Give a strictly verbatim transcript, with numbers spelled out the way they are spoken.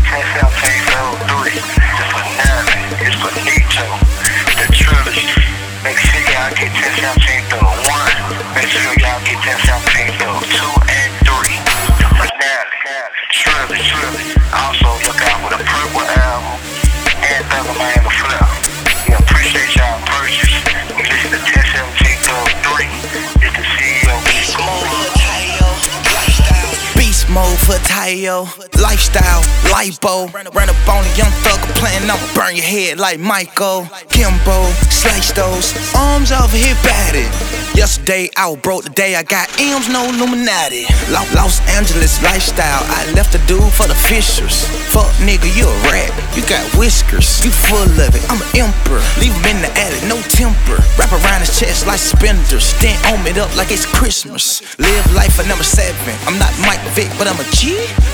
ten seventeen oh three. The finale is finito. The trilogy. Make sure y'all get ten seventeen oh one. Make sure y'all get ten seventeen oh two and three. The finale. The trilogy. Also, look out for the Purple album and Thugger Man the Flip. We appreciate y'all purchase. We listen to ten seventeen oh three. It's the C E O Beast Beast mode for Tayo, lifestyle, lipo. Run up on a young thugger playing, I'ma burn your head like Michael. Kimbo, slice those arms over here batted. Yesterday I was broke, today I got M's, no Illuminati. Los Angeles lifestyle, I left a dude for the Fishers. Fuck nigga, you a rat, you got whiskers, you full of it, I'm an emperor. Leave him in the attic, no temper. Wrap around his chest like suspenders, then own it up like it's Christmas. Live life at number seven, I'm not Mike Vick, but I'm a G.